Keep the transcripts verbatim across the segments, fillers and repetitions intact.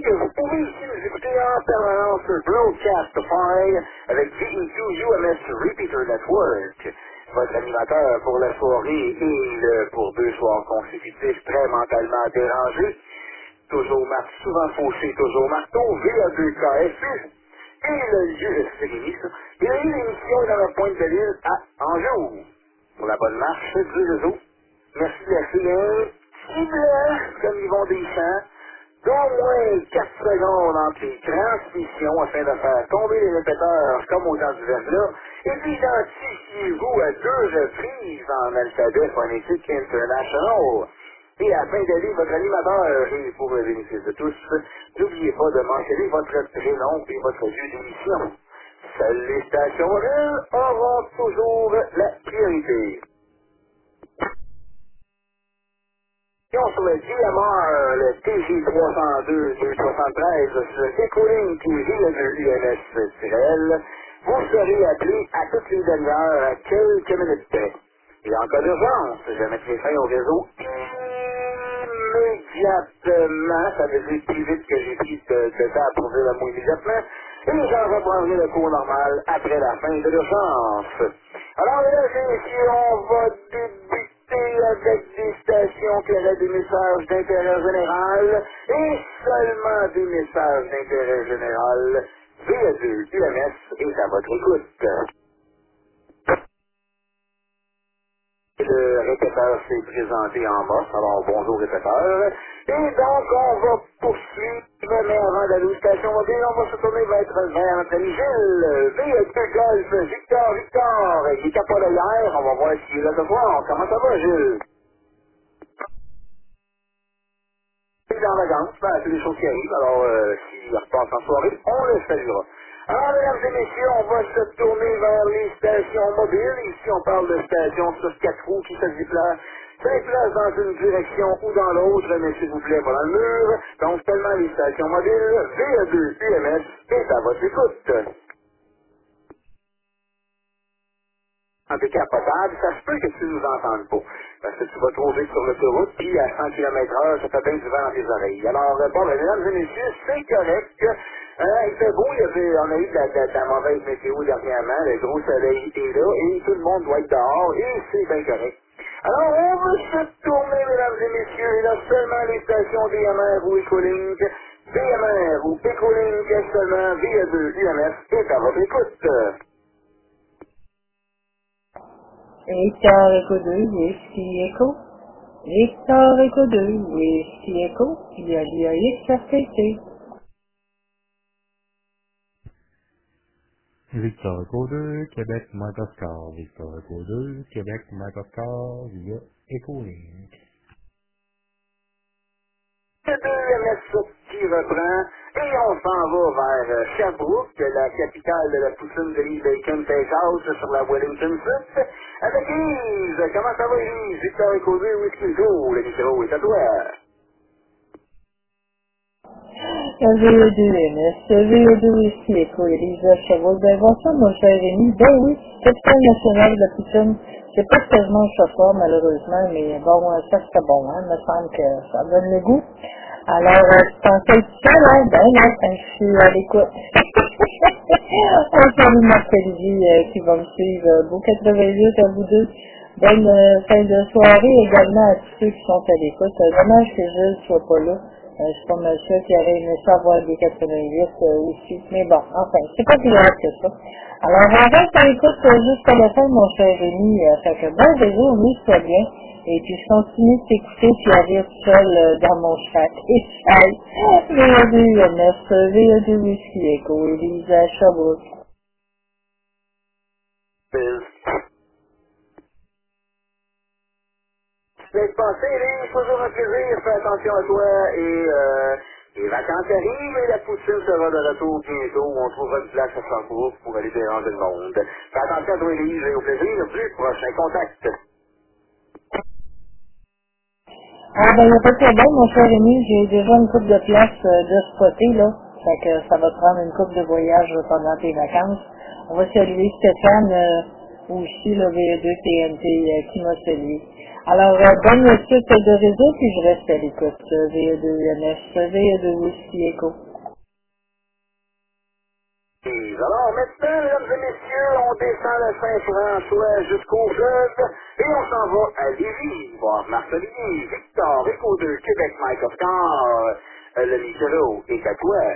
que vous pouvez ici nous écouter en permanence sur Broadcastify avec V E Q U M S Repeater Network. Votre animateur pour la soirée et le, pour deux soirs consécutifs très mentalement dérangé. Toujours mar souvent fauché, toujours marteau, V A deux K S U. Et le lieu, c'est fini ça. Il y a eu l'émission dans la pointe de l'île à Anjou. Pour la bonne marche du réseau. Merci de laisser un petit blanc, comme ils vont des champs, d'au moins quatre secondes entre les transmissions afin de faire tomber les répéteurs comme au temps du verglas, et puis identifiez-vous à deux reprises en alphabet phonétique international. Et à la fin de l'année, votre animateur, et pour le bénéfice de tous, n'oubliez pas de mentionner votre prénom et votre lieu d'émission. Seules les stations rurales auront toujours la priorité. Sur le D M R, le T J trois cent deux deux soixante-treize sur le Écoline T V, le U N S-L, vous serez appelé à toutes les demi-heures à quelques minutes près. Et en cas d'urgence, je mettrai fin au réseau immédiatement. Ça veut dire plus vite que j'ai pris de, de temps pour dire le mot immédiatement. Et j'en reprendrai le cours normal après la fin de l'urgence. Alors, mesdames et messieurs, on va débuter avec des stations qui auraient des messages d'intérêt général et seulement des messages d'intérêt général. V A deux U M S est à votre écoute. Le répéteur s'est présenté en boss, alors bonjour répéteur. Et donc on va poursuivre, mais avant d'aller aux stations mobiles, on va se tourner vers, vers notre ami Gilles. V A deux Golf, Victor, Victor, il n'était pas là hier, on va voir s'il est là ce soir. Comment ça va Gilles? Il est en vacances, ben, c'est des choses qui arrivent, alors euh, s'il repasse en soirée, on le saluera. Alors, mesdames et messieurs, on va se tourner vers les stations mobiles. Ici, on parle de stations sur quatre roues qui se déplacent, se déplacent dans une direction ou dans l'autre, mais s'il vous plaît, pas dans le mur. Donc, seulement les stations mobiles, V A deux U M S est à votre écoute. En décapotable, ça se peut que tu nous entendes pas. Parce que tu vas trop vite sur l'autoroute, puis à cent kilomètres heure, ça fait bien du vent dans tes oreilles. Alors, euh, bon, ben, mesdames et messieurs, c'est correct. Hein, il fait beau, il y avait, on a eu de la, de la- de la mauvaise météo dernièrement, le gros soleil est là, et tout le monde doit être dehors, et c'est bien correct. Alors, on va se tourner, mesdames et messieurs, et là, seulement les stations D M R ou Ecolink, D M R ou Ecolink, seulement V A deux U M S est à votre écoute. Victor Echo deux, Whiskey Echo. Victor Echo deux, Whiskey Echo. Il y a l'I A X R T T. Victor Echo deux, Québec Mike Oscar. Victor Echo deux, Québec Mike Oscar via EchoLink. Le deux M S qui reprend et on s'en va vers euh, Sherbrooke, la capitale de la poutine de Lee Bacon Steakhouse sur la Wellington Street. Avec Yves, comment ça va Yves? Victor Écosé, Whisky Go, le micro est à toi. V E deux M S, V E deux Whiskey Echo, Elisa Chavot. Ben bonsoir mon cher Rémi. Ben oui, capitale nationale de la poutine. C'est pas ce que je mange ce soir malheureusement, mais bon, ça c'est bon, hein. Il me semble que ça donne le goût. Alors, euh, tu pensais tout seul, hein? Ben non, quand je suis à l'écoute. On salue Marc Olivier euh, qui va me suivre. Euh, Beau quatre-vingt-huit à vous deux. Bonne euh, fin de soirée également à tous ceux qui sont à l'écoute. Euh, dommage que je ne sois pas là. Euh, je suis pas mal sûr qu'il aurait aimé ça voir des quatre-vingt-huit euh, aussi. Mais bon, enfin, c'est pas plus grave que ça. Alors, on reste à l'écoute euh, jusqu'à la fin, mon cher Rémi. Euh, fait que bon réseau, oui, soit bien. Et puis, je continue de t'écouter puis à rire tout seul euh, dans mon chat. Et chai. V A deux U M S, V A deux Whiskey Echo, Elisa Chabot. C'est passé, Yves, toujours un plaisir, fais attention à toi et euh, les vacances arrivent et la poutine sera de retour bientôt. On trouvera une place à Sherbrooke pour aller déranger le monde. Fais attention à toi, Yves, et au plaisir, plus prochain contact. Ah ben, il n'y a pas de problème, mon cher Rémi. J'ai déjà une coupe de place euh, de spotter, là. Fait que ça va te prendre une coupe de voyage euh, pendant tes vacances. On va saluer Stéphane, euh, aussi, le V E deux T N T, euh, qui m'a salué. Alors, euh, bonne suite de réseau, puis je reste à l'écoute. euh, V E deux U M S, V E deux Whisky Echo. Alors maintenant, mesdames et messieurs, on descend le Saint-François jusqu'au fleuve et on s'en va à Lévis, voir Marc-Olivier, Victor, Écho deux, Québec, Mike Oscar, euh, le micro est à toi.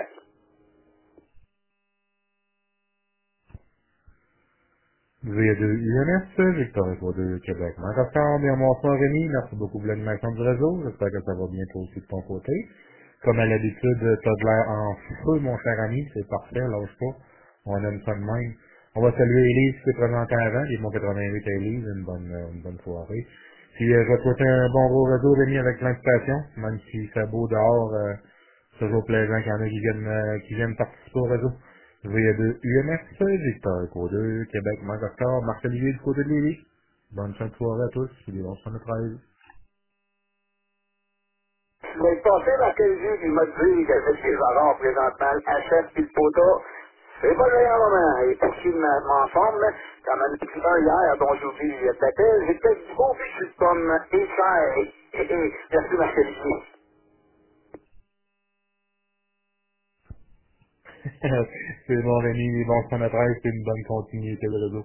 V deux U N S, Victor Echo deux, Québec. Microsoft, bien bonsoir Rémi, merci beaucoup pour l'animation du réseau, j'espère que ça va bientôt aussi de ton côté. Comme à l'habitude, t'as de l'air en feu, mon cher ami, c'est parfait, lâche pas, on aime ça de même. On va saluer Élise qui s'est présentée avant, les bons quatre-vingt-huit à Élise, une bonne, euh, une bonne soirée. Puis euh, je vais te souhaiter un bon gros réseau Rémi avec plein de stations, même si c'est beau dehors, euh, c'est toujours plaisant qu'il y en a qui viennent, euh, qui viennent participer au réseau. V deux U M S, Victor Echo deux, Québec, Microsoft, Marc-Olivier du côté de Lévis. Bonne fin de soirée à tous, puis les bons soins de treize. Je vais passer dans quel jeu qui m'a dit que c'est ses agences présentement, H F puis le poteau. C'est pas le meilleur moment. Et pour qui m'en forme, comme un écrivain hier dont j'ai oublié le appel, j'ai peut-être du beau puis je suis comme H I. Merci Marc-Olivier. C'est bon Rémi, les bons soins de treize, c'est une bonne continuité de réseau.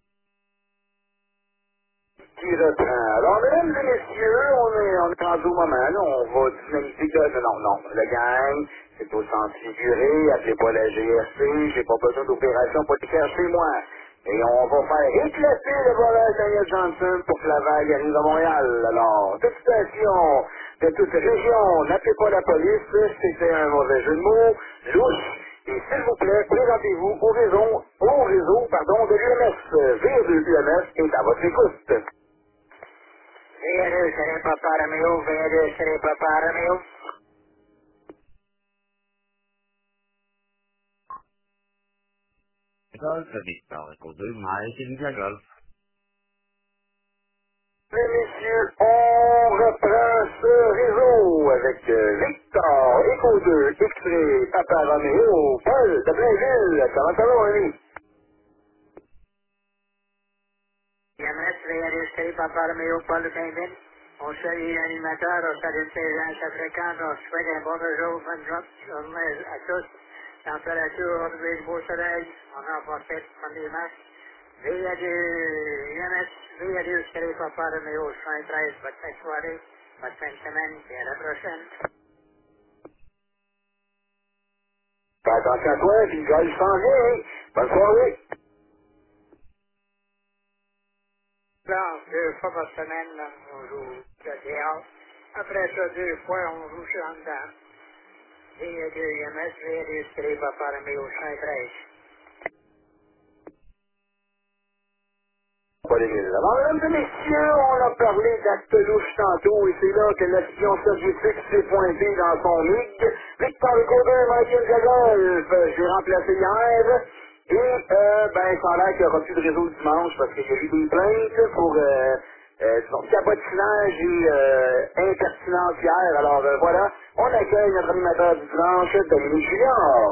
Qui reprend. Alors, mesdames et messieurs, on est, on est rendu au moment, là, on va dynamiser que, non, non, le gang, c'est au sens figuré, appelez pas la G R C, j'ai pas besoin d'opération policière chez moi. Et on va faire éclater le voleur Daniel Johnson pour que la vague arrive à Montréal. Alors, toute station, de toute région, n'appelez pas la police, c'était un mauvais jeu de mots, louche, et s'il vous plaît, présentez-vous au réseau, au réseau, pardon, de l'U M S. V deux U M S est à votre écoute. Vero sarei papà mio, vero sarei papà mio. Golf, Victor Echo deux, Mike, Lydia Golf. Les messieurs, on reprend ce réseau avec euh, Victor, Echo deux, X-Ray, Papa Roméo, Paul de Blainville. Comment ça va, mon ami? M S, Vero sarei papà mio, Paul de Blainville. On salue l'animateur, on salue ces gens, ça fréquente, on souhaite un bon réseau, bonne journée à tous. Température, aujourd'hui, beau soleil, on en profite, premier match. V deux U M S, V deux Chéri Papa Romeo, soixante-treize, bonne fin de soirée, bonne fin de semaine, et à la prochaine. Fais attention à toi, puis le gars, il s'en vient. Bonne soirée. Donc, deux fois par semaine, on joue le théâtre. Après ça, deux fois, on joue sur en dedans. V deux U M S, V deux Chéri Papa Romeo, soixante-treize. Pas les mille. Alors, mesdames et messieurs, on a parlé d'actes louches tantôt, et c'est là que l'action soviétique s'est pointée dans son ligue. Victor Legaudin, Michael Jagolf, j'ai remplacé hier, et, euh, ben, ça a l'air qu'il n'y aura plus de réseau dimanche, parce qu'il y a eu des plaintes pour, euh, euh, son cabotinage et, euh, impertinence hier. Alors, euh, voilà, on accueille notre animateur du dimanche, Dominique Junior.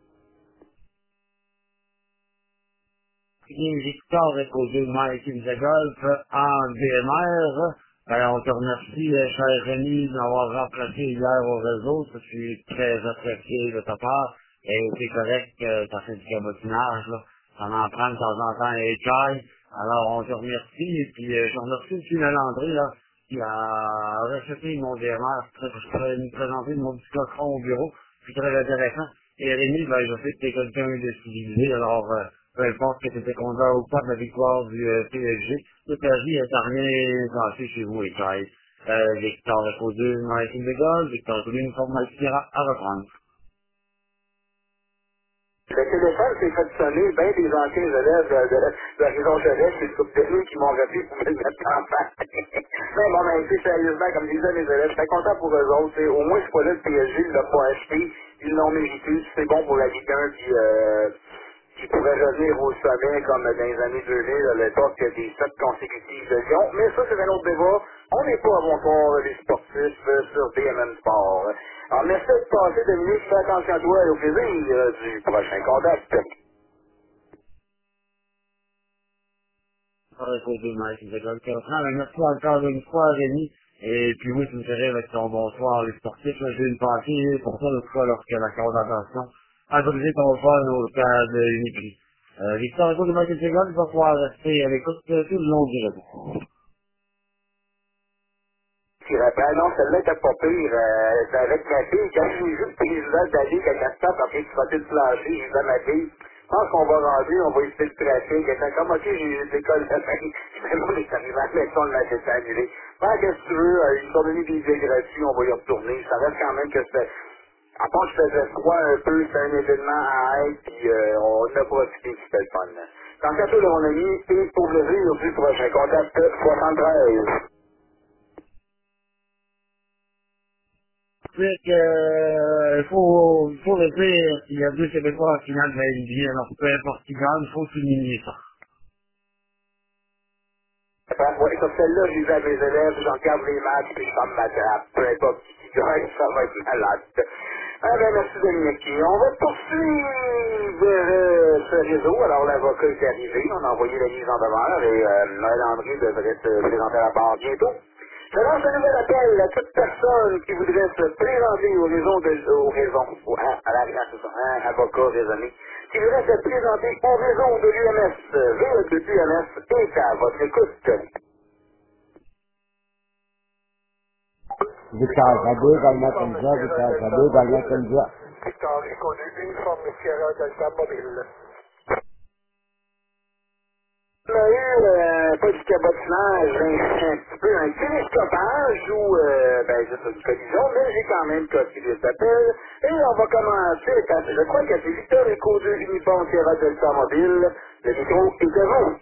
Victor Echo deux, Mike, Lydia Golf, en V M R. Ben, on te remercie, euh, cher Rémi, d'avoir remplacé hier au réseau. Ça, c'est très apprécié de ta part. Et c'est correct que tu as fait du cabotinage, là. Ça en prend de temps en temps les cailles. Alors, on te remercie. Et puis, euh, je remercie aussi la Landry, là, qui a rejeté mon V M R pour nous présenter mon petit cochon au bureau. C'est très intéressant. Et Rémi, ben, je sais que t'es quelqu'un de civilisé, alors, euh, peu importe que t'étais content ou pas de la victoire du euh, P S G, toute la vie, elle t'a rien passé chez vous, et Charles. Euh, Victor Echo deux, Martin de Gaulle, Victor Echo deux, une forme à reprendre. Le téléphone s'est fait sonner, bien des anciens élèves de, de, de la région Jeunesse et le couple de nuit qui m'ont rappelé pour me le mettre en face. Mais bon, ben, c'est sérieusement, comme disaient les élèves, je suis content pour eux autres. T'sais, au moins, c'est pas là le P S G, ils l'ont pas acheté, ils l'ont mérité, c'est bon pour la Ligue un, puis euh, qui pourrait revenir au sommet comme dans les années deux mille, à l'époque des sept consécutives de Lyon. Mais ça, c'est un autre débat. On n'est pas à bonsoir les sportifs euh, sur B M M Sport. Alors, merci de passer, Dominique. Fais attention à toi et au plaisir euh, du prochain contact. Victor Echo deux, Mike Isabelle Carrefran. Merci encore une fois, Rémi. Et puis oui, tu me ferais avec ton bonsoir, les sportifs. J'ai une pensée pour toi, l'autre fois, lorsque la condamnation a brisé ton fun au stade Unipri. Euh, Victor Echo de Mike Isabelle, il va pouvoir rester à l'écoute tout le long du réseau. Ben non, celle-là était pas pire. Euh, c'était avec ma fille, quand j'ai vu le président de la Ligue à quatre temps, après qu'il frottait le plancher, j'ai dit à ma fille, je pense qu'on va rentrer, on va éviter le trafic. Elle était comme, ok, j'ai l'école de Paris. Finalement, on est arrivé à la maison, on l'a laissé annuler. Ben, qu'est-ce que tu veux, euh, ils nous ont donné des billets gratuits, on va y retourner. Ça reste quand même que c'était, à part que je faisais froid un peu, c'était un événement à être, puis euh, on a profité, c'était le fun. Tant qu'à toi, mon ami, et pour le plaisir du prochain contact soixante-treize. C'est que, euh, il faut, il faut le dire, il y a deux Québécois en finale de la N B A, alors peu importe qui gagne, il faut souligner ça. Oui, sur celle-là, je dis à mes élèves, j'en regarde les matchs, puis je ferme ma trappe. Peu importe qui gagne, ça va être malade. Ah ben, merci Dominique. On va poursuivre euh, ce réseau. Alors, l'avocat est arrivé, on a envoyé la mise en demeure, et euh, Noël André devrait se présenter à la barre bientôt. Je lance un nouvel appel à toute personne qui voudrait se présenter au réseau de, au réseau, au, hein, à la, à, c'est ça, hein, avocat raisonné, qui voudrait se présenter au réseau de l'U M S, V E deux U M S, est à votre écoute. Victor Radé, Galma Kenza, Victor Radé, Galma Kenza. Victor Echo deux, uniforme Sierra Delta Mobile. On a eu euh, pas du cabotinage, un, un petit peu un télescopage ou euh, ben c'est une collision, mais j'ai quand même copié les appels. Et on va commencer, quand, je crois que c'est Victor Echo deux, uniforme Sierra Delta Mobile. Le micro est à vous.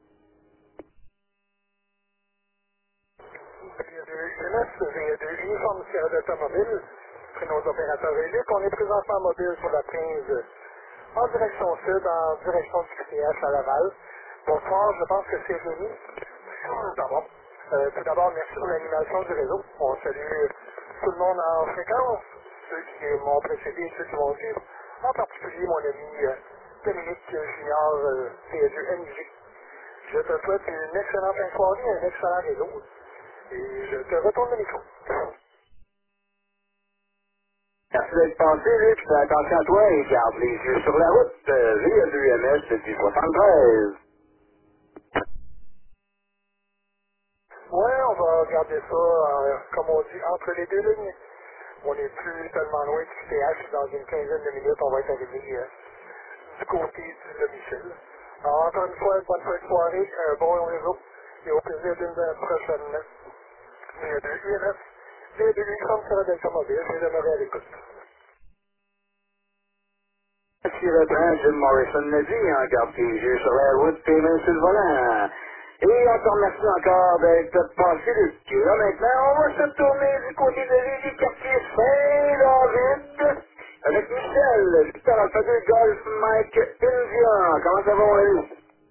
V E deux U M S, V E deux uniforme Sierra Delta Mobile. Prénom d'opérateur Élic, on est présentement mobile sur la quinze en direction sud, en direction du Q T H à Laval. Bonsoir, je pense que c'est Rémi. D'abord, euh, tout d'abord, merci pour l'animation du réseau. On salue tout le monde en fréquence, ceux qui m'ont précédé et ceux qui vont suivre. En particulier mon ami euh, Dominique Junior, euh, V E deux M J. Je te souhaite une excellente fin de soirée, un excellent réseau. Et je te retourne le micro. Merci d'être passé, Luc. Fais attention à toi et garde les yeux sur la route. Euh, V E deux M S du soixante-treize. Ouais, on va garder ça, euh, comme on dit, entre les deux lignes. On n'est plus tellement loin du Q T H. Dans une quinzaine de minutes, on va être arrivé euh, du côté du domicile. Alors, encore une fois, bonne fin de soirée, un bon réseau, et au plaisir d'une prochaine V E deux U M S, V E deux uniforme sur la Delta Mobile, je vais demeurer à l'écoute. Qui reprend Jim Morrison l'a dit, hein, garde tes yeux sur la route, tes mains sur le volant. Et on te remercie encore d'être passé le là. Maintenant, on va se tourner du côté de l'île du quartier Saint-David avec Michel, Victor Alpha deux Golf Mike India. Comment ça va, mon ami?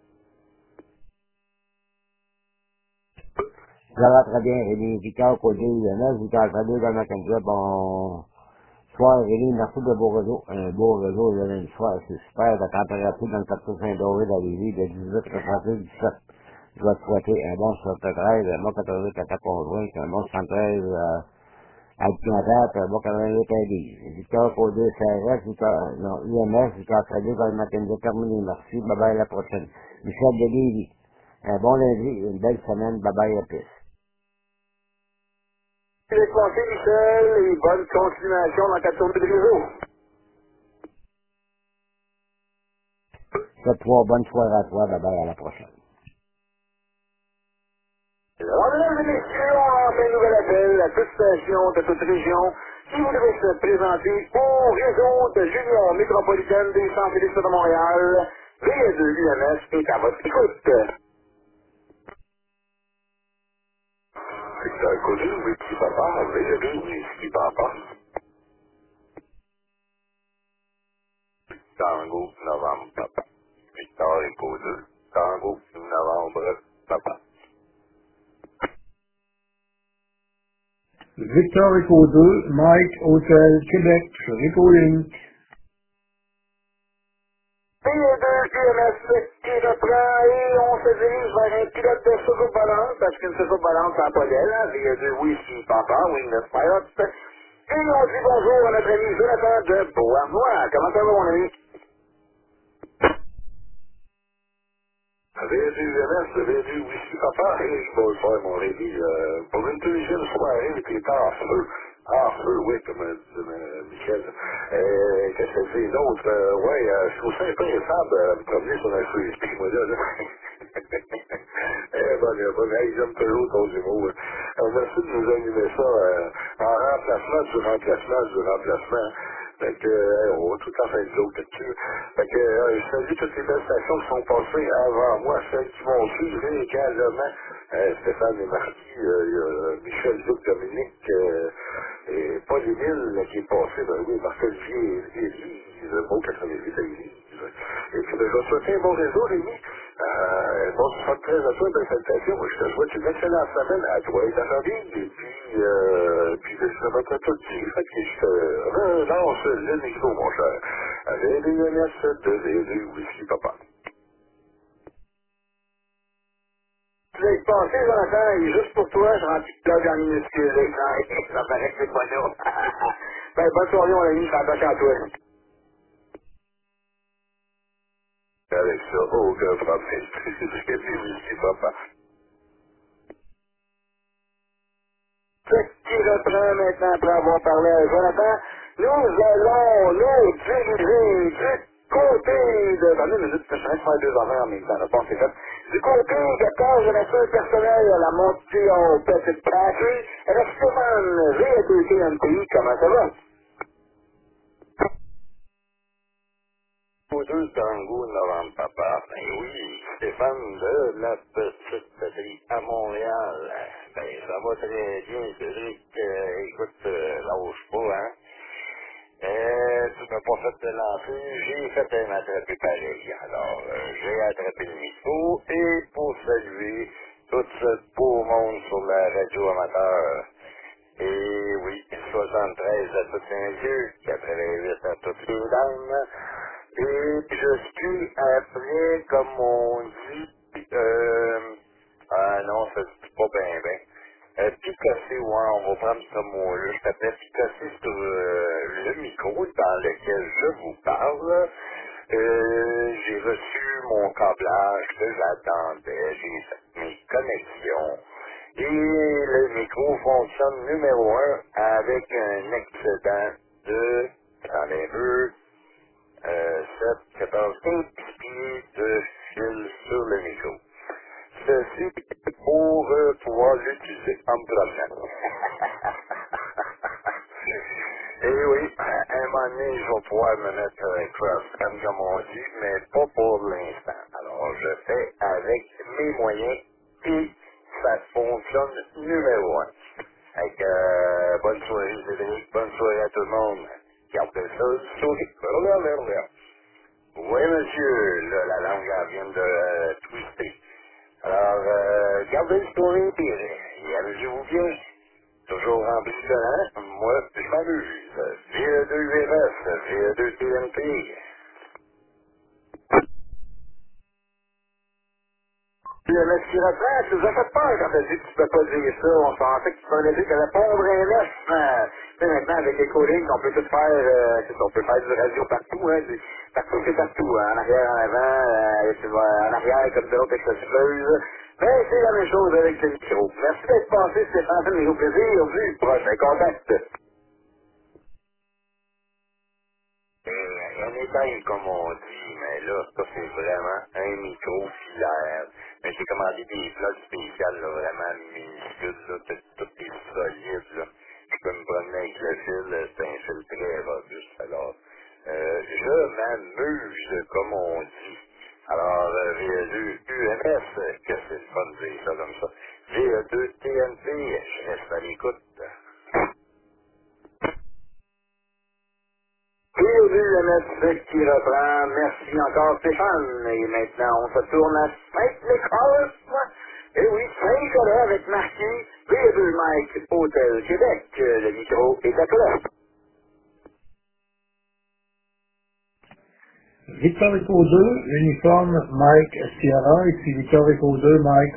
Ça va très bien, Rémi. Victor Codé, U M S, Victor Radé, Galma Kenza, bon soir, Rémi, merci de beau réseau. Un beau réseau le lundi soir, c'est super. La température dans le quartier Saint-Doré de la Lévis de dix-huit à dix-sept. Je vais te souhaiter un bon soixante-treize, un bon quatre-vingt-huit à ta conjointe, un bon soixante-treize euh, à Canada, un bon quatre-vingt-huit à Lise. Victor Codé, C R S, Victor, non, U M S, Victor Radé, Galma Kenza, terminé. Merci, bye bye, à la prochaine. Michel de Lévis, un bon lundi, une belle semaine, bye bye, à plus. D'être passé, Michel, et bonne continuation dans ta tournée de réseau. Je te souhaite bonne soirée à toi, bye bye, à la prochaine. Alors, mesdames et messieurs, on lance un nouvel appel à toute station de toute région qui voudrait se présenter au réseau de Junior métropolitaine des Saint-Félix de Montréal. V E deux U M S est à votre écoute. Victor Cody, Whisky Papa, V E deux Whisky Papa. Tango, novembre, papa. Victor Echo deux, Tango, novembre, papa. Victor Echo deux, Mike Hotel Québec, Rico Link. V E deux U M S qui reprend et on se dirige vers un pilote de soucoupe volante, parce qu'une soucoupe volante, ça n'a pas d'aile, hein, V deux Whisky Papa, Wingnut Pilot. Et on dit bonjour à notre ami Jonathan de Beauharnois. Comment ça va, mon ami? V deux M S, V deux Whisky Papa, et je vais le faire, mon Rémi, euh, pour une deuxième soirée, qui est en feu. En feu, oui, comme euh, euh, Michel. Euh, qu'est-ce que c'est d'autre? Euh, ouais, euh, je trouve ça impensable euh, me promener sur un feu esprit, moi, là. là. eh, bon, euh, bon, hey, j'aime toujours ton humour. Euh, merci de nous animer ça euh, en remplacement du remplacement du remplacement. Fait que, euh, on va tout en faire de l'autre là-dessus. Fait que, euh, je salue toutes les belles stations qui sont passées avant moi, celles qui vont suivre également. Euh, Stéphane et Marty, euh, il y a Michel, Luc, Dominique, euh, et Paul Émile qui est passé, ben oui, Marc-Olivier et Élise, bon quatre-vingt-huit à Élise. Et puis, ben, je vais te souhaiter un bon réseau, Rémi. Euh, bon soixante-treize à toi, belle salutation. Moi, je te souhaite une excellente semaine à toi et ta famille. Et puis, euh, puis, ben, je te remettrai tout de suite. Fait que je te relance le micro, mon cher. V deux M S de V deux Whisky Papa. Tu l'as passé, Jonathan, et juste pour toi, je remplis le blog en minuscule. Ça paraît que c'est pas nous. Ben, bonne soirée, mon ami, je t'attache à toi. Avec ça, aucun problème. V deux Whisky Papa. Ce qui reprend maintenant après avoir parlé à Jonathan, nous allons nous diriger du côté de... Attendez une minute, je suis en train de faire deux affaires en même temps, pas c'est fait. Du côté de cause de nature personnelle à la montée au Petit Patrick, avec Stéphane V deux T M P, comment ça va? Ou deux tango novembre papa. Ben oui, Stéphane de la petite patrie à Montréal. Ben ça va très bien, Cédric. Euh, écoute, euh, lâche pas, hein. Euh, tu m'as pas fait de lancer, j'ai fait un attrapé pareil. Alors, euh, j'ai attrapé le micro et pour saluer tout ce beau monde sur la radio amateur. Et oui, soixante-treize à tous les yeux, quatre-vingt-huit à toutes les dames. Et je suis après, comme on dit, euh, ah non, ça se dit pas bien, bien. Euh, picassé, ouais, on va prendre ce mot-là. Je t'appelle picassé sur euh, le micro dans lequel je vous parle. Euh, j'ai reçu mon câblage que j'attendais, j'ai fait mes connexions. Et le micro fonctionne numéro un avec un excédent de, attendez un peu, euh, sept, quatorze, quinze pieds de fil sur le micro. Ceci pour euh, pouvoir l'utiliser en me promenant. Et oui, à un moment donné, je vais pouvoir me mettre un cross-band comme on dit, mais pas pour l'instant. Alors, je fais avec mes moyens et ça fonctionne numéro un. Avec, euh, bonne soirée, Cédric, bonne soirée à tout le monde. Gardez ça, sourire. Oui, monsieur, là, la langue elle vient de euh, twister. Alors, euh, gardez le sourire et amusez-vous bien. Toujours rempli de talent, moi, je m'amuse. V deux V S, V deux T N P. Le monsieur reprend, tu nous as fait peur quand t'as dit que tu peux pas dire ça. On pensait que tu parlais dire que la pondre un neuf. Euh, tu sais, maintenant, avec les codings, on peut tout faire, euh, c'est ça, on peut faire du radio partout, hein. Du, partout, c'est partout, hein. En arrière, en avant, euh, tu vas en arrière comme de l'autre avec sa souffleuse. Ben, c'est la même chose avec le micro. Merci d'être passé, Stéphane, mais au plaisir, vu, prochain contact. Euh, un éteint, comme on dit, mais là, ça c'est vraiment un micro filaire. Mais j'ai commandé des plugs spéciales, là, vraiment minuscules, là, tout, tout est solide, là. Je peux me promener avec le fil, c'est un fil très robuste, alors, euh, je m'amuse, comme on dit. Alors, euh, V deux U M S, que c'est le fun de dire ça comme ça. V deux T N P, je reste à l'écoute. Et au but de notre qui reprend, merci encore Stéphane. Et maintenant, on se tourne à Saint-Nicolas. Et oui, Saint-Nicolas avec marqué V deux Mike Hôtel Québec. Le micro est à toi. Victor Echo deux, uniforme Mike Sierra, ici Victor Echo deux, Mike.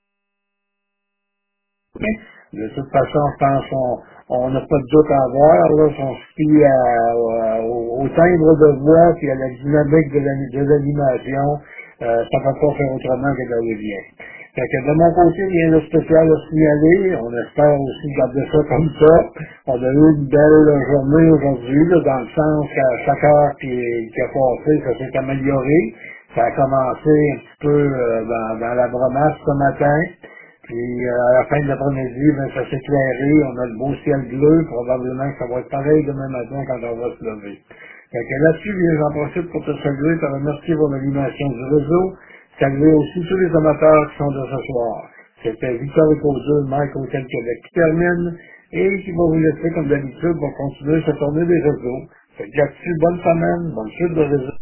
De toute façon, je pense qu'on on n'a pas de doute à avoir, là, si on se fie à, à- au, au timbre de voix et à la dynamique de l'ani- de l'animation, euh, ça ne va pas faire autrement que de la vient. Fait que de mon côté, rien de spécial à signaler. On espère aussi garder ça comme ça. On a eu une belle journée aujourd'hui, là, dans le sens qu'à chaque heure qui, qui a passé, ça s'est amélioré. Ça a commencé un petit peu euh, dans, dans la bromasse ce matin. Puis euh, à la fin de l'après-midi, ben, ça s'est éclairé, on a le beau ciel bleu, probablement que ça va être pareil demain matin quand on va se lever. Fait que là-dessus, bien, j'en profite pour te saluer, te remercier pour l'animation du réseau, saluer aussi tous les amateurs qui sont de ce soir. C'était Victor Ecouzeux, Mike Hôtel Québec qui termine, et qui va vous laisser comme d'habitude pour continuer cette tournée des réseaux. Fait que là-dessus, bonne semaine, bonne suite de réseau.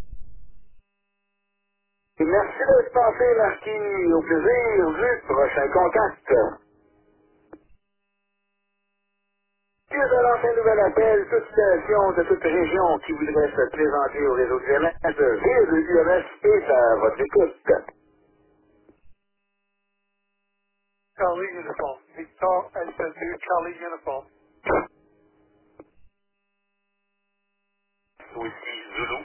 Et merci d'être passé, Marquis. Au plaisir du prochain contact. Si vous avez lancé un nouvel appel, toute station de toute région qui voudrait se présenter au réseau du U M S, V deux U M S est à votre écoute. Charlie Uniform. Victor Alpha deux, Charlie Uniform. Whisky Zulu.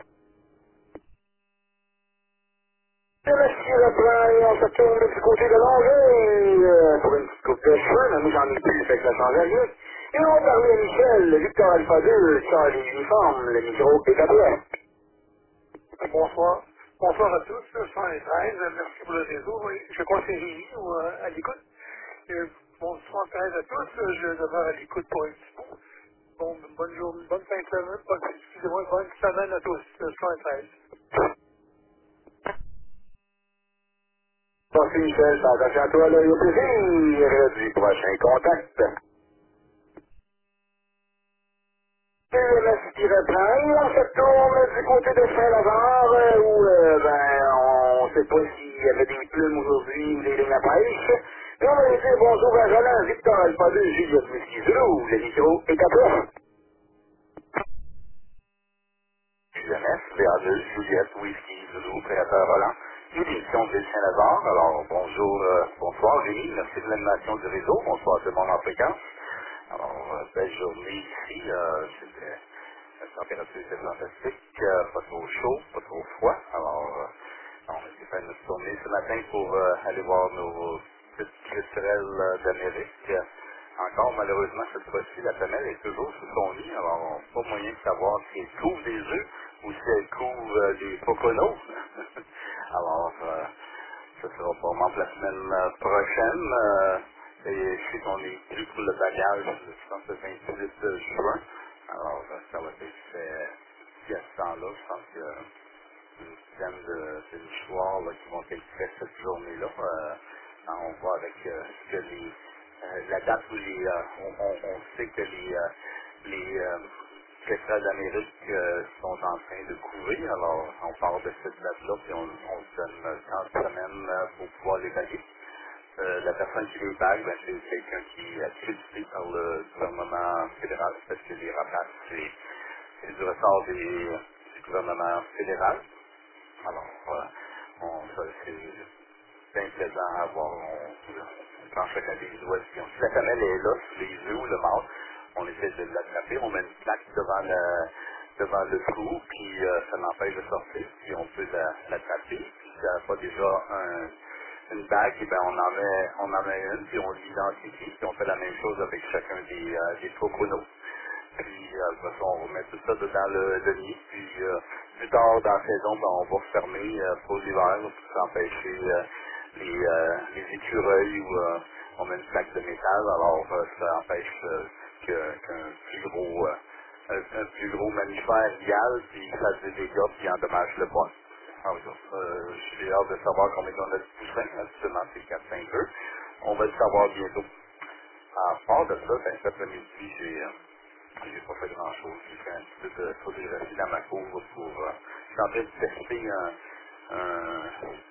Le monsieur reprend et on se tourne du côté de Longueuil euh, pour une petite coupe de cheveux, mais moi j'en ai plus, fait que ça change rien. Et on parle à Michel, le Victor Alpha deux, Charlie Uniforme, le micro est à toi. Bonsoir. Bonsoir à tous, cent treize, merci pour le réseau. Oui, je crois que c'est Rémi ou euh, à l'écoute. Euh, bon, cent treize à tous, je demeure à l'écoute pour un petit bout. Bon, bonne journée, bonne fin de semaine, bonne, excusez-moi, bonne semaine à tous, cent treize. Merci Michel, attention à toi, là, et au plaisir du prochain contact. U M S qui reprend, et on se tourne du côté de Saint-Lazare, euh, où, euh, ben, on ne sait pas s'il y avait des plumes aujourd'hui ou des lignes à pêche. Mais on va lui dire bonjour à Roland, Victor Alpha deux, Juliette Whisky Zulu, le micro est à toi. U M S, V A deux, Juliette Whisky Zulu, Prédateur Roland. Une émission de Saint-Lazare. Alors, bonjour, euh, bonsoir, Rémi, merci de l'animation du réseau. Bonsoir tout le monde en fréquence. Alors, euh, belle journée ici. Euh, c'était, la température était fantastique, euh, pas trop chaud, pas trop froid. Alors, euh, on a été faire notre tournée ce matin pour euh, aller voir nos petites crisserelles euh, d'Amérique. Euh, Encore, malheureusement, cette fois-ci, la femelle est toujours sous son lit. Alors, on n'a pas moyen de savoir si elle couvre des œufs ou si elle couvre euh, des poconos. Alors, euh, ce sera probablement pour la semaine euh, prochaine. Euh, et je sais qu'on est plus pour le bagage, je pense, le vingt-huit juin. Alors, euh, ça va être fait ici à ce temps-là. Je pense qu'il y a une dizaine de, de nichoirs là, qui vont être faits cette journée-là. Euh, on voit avec euh, ce que les, euh, la date où les, euh, on, on, on sait que les, euh, les euh, secrets d'Amérique euh, sont en train de couvrir. Alors, on part de cette date-là, puis on, on se donne trente semaines euh, pour pouvoir les valider. Euh, la personne qui les bague, ben, c'est quelqu'un qui est accrédité par le gouvernement fédéral, parce que les rapaces, c'est, c'est du ressort des, du gouvernement fédéral. Alors, euh, on, ça, c'est bien plaisant à voir. On, on prend chacun des doigts. Puis on, si la femelle est là, sous les yeux ou le mâle, on essaie de l'attraper. On met une plaque devant le, devant le trou, puis euh, ça l'empêche de sortir. Puis on peut la, l'attraper. Puis si elle n'a pas déjà un, une bague, eh ben, on en met, on en met une, puis on l'identifie. Puis on fait la même chose avec chacun des, euh, des coconos. Puis, euh, de toute façon, on va mettre tout ça dans le, le nid. Puis, euh, plus tard dans la saison, ben, on va fermer euh, pour l'hiver pour empêcher euh, les, euh, les écureuils ou euh, on met une plaque de métal. Alors, euh, ça empêche euh, que, qu'un plus gros, euh, un, un plus gros mammifère y aille, puis fasse des dégâts, puis endommage le bois. Alors, euh, j'ai hâte de savoir combien on a de poussins. Actuellement, c'est quatre cinq œufs. On va le savoir bientôt. À part de ça, ben, cet après-midi, j'ai... Euh, J'ai pas fait grand chose. J'ai fait un petit peu de photographie dans ma cour pour. Euh, je suis en train de tester un, un,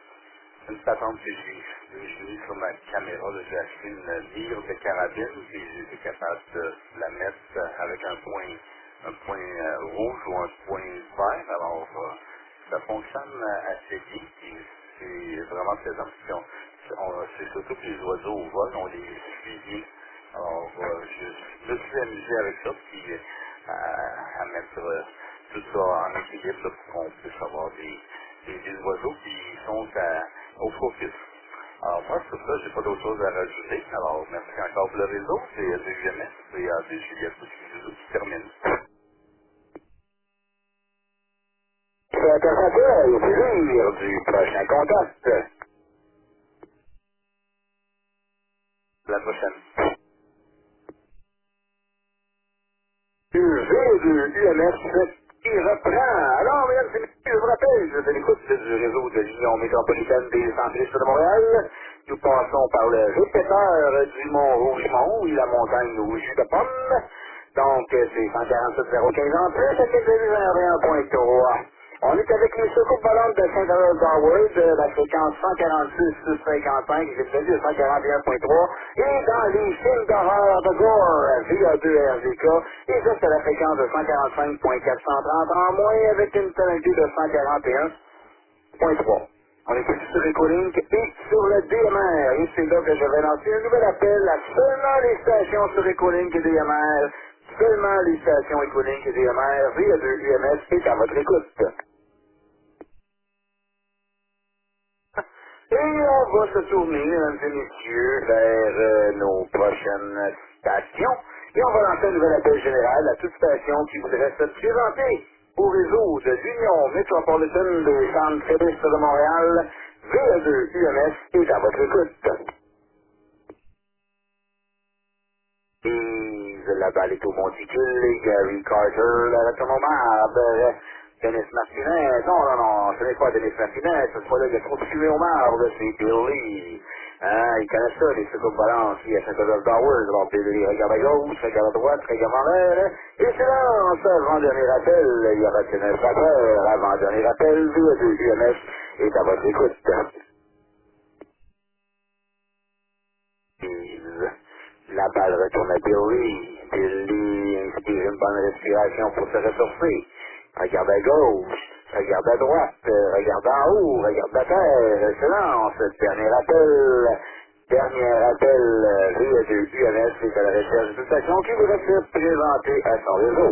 une patente que j'ai j'ai mis sur ma caméra. Là, j'ai acheté une lyre de carabine et j'ai été capable de la mettre avec un point un point euh, rouge ou un point vert. Alors euh, ça fonctionne assez bien, puis c'est vraiment plaisant, puis on, on- c'est surtout que les oiseaux volent, on les suit bien. Alors, euh, je, je me suis amusé avec ça, puis euh, à, à mettre euh, tout ça en équilibre là, pour qu'on puisse avoir des, des, des oiseaux qui sont à- au focus. Alors moi, sur ça, j'ai pas d'autre chose à rajouter. Alors, merci encore pour le réseau. C'est euh, de U M S et euh, de Juliette Poussin qui termine. C'est intéressant au plaisir du prochain contact. La prochaine. U V de U M S qui reprend. Alors, mesdames et messieurs, je vous rappelle, je suis à l'écoute du réseau de l'Union métropolitaine des centristes de Montréal. Nous passons par le répéteur du Mont Rougemont, et la montagne au jus de pomme. Donc, euh, c'est cent quarante-sept zéro quinze en plus, à vingt et un point trois. On est avec les secours volantes de Saint-Charles-Darwood, de la fréquence cent quarante-six six cinquante-cinq, j'ai prévu de cent quarante et un point trois, et dans les films d'horreur de Gore, V A deux R G K, et ça c'est la fréquence de cent quarante-cinq quatre cent trente en moins, avec une tonalité de cent quarante et un point trois. On est plus sur Ecolink et sur le D M R, et c'est là que je vais lancer un nouvel appel à seulement les stations sur Ecolink et D M R, seulement les stations Ecolink et D M R, V A deux U M S est à votre écoute. Et on va se tourner, mesdames et messieurs, vers euh, nos prochaines stations. Et on va lancer un nouvel appel général à toute station qui voudrait se présenter au réseau de l'Union métropolitaine des centristes de Montréal. V A deux U M S est à votre écoute. Et la balle est au monticule, Gary Carter, la retourne Dennis Martinez, non, non, non, ce n'est pas Dennis Martinez, cette fois-là, il a trop tué au marbre, c'est Billy. Hein, il connaît ça, les secours de balance, il y a Saint-Adolphe Towers, alors Billy regarde à gauche, regarde à droite, regarde en l'air, et c'est là, ça, avant-dernier appel, il y aura neuf heures, avant-dernier appel, V A deux U M S est à votre écoute. La balle retourne à Billy. Billy inspire une bonne respiration pour se ressourcer. Regarde à gauche, regarde à droite, regarde en haut, regarde à terre, se lance. Dernier appel, dernier appel, V A deux U M S est à la recherche de station qui voudrait se présenter à son réseau.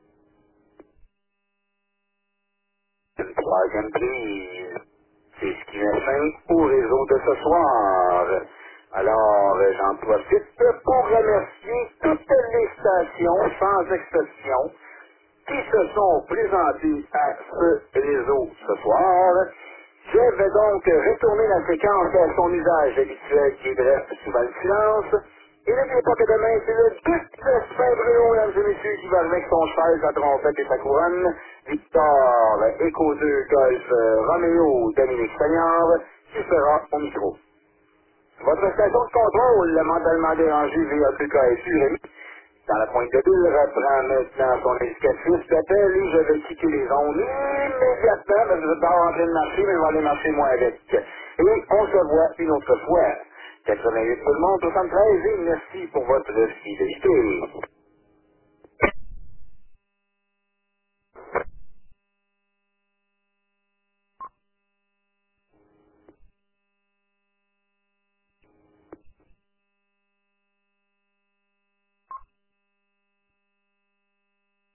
Une troisième prise. C'est ce qui met fin au réseau de ce soir. Alors, euh, j'en profite pour remercier toutes les stations, sans exception, qui se sont présentées à ce réseau ce soir. Je vais donc retourner la séquence à son usage habituel qui est bref, souvent le silence. Et n'oubliez pas que demain, c'est le duc de Saint-Bruno, mesdames et messieurs, qui va avec son cheval, sa trompette et sa couronne. Victor, Echo deux, Golf, Roméo, Dominique Seigneur, qui sera au micro. Votre station de contrôle, le mentalement dérangé V A deux K S U, Rémi, dans la pointe de bulle, reprend maintenant son indicatrice d'appel et je vais quitter les ondes immédiatement, parce que je vais pas rentrer de marcher, mais je vais aller marcher moi avec. Et on se voit une autre fois. quatre-vingt-huit tout le monde, soixante-treize, et merci pour votre fidélité.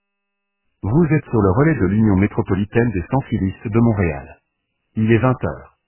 Vous êtes sur le relais de l'Union métropolitaine des sans-filistes de Montréal. Il est vingt heures.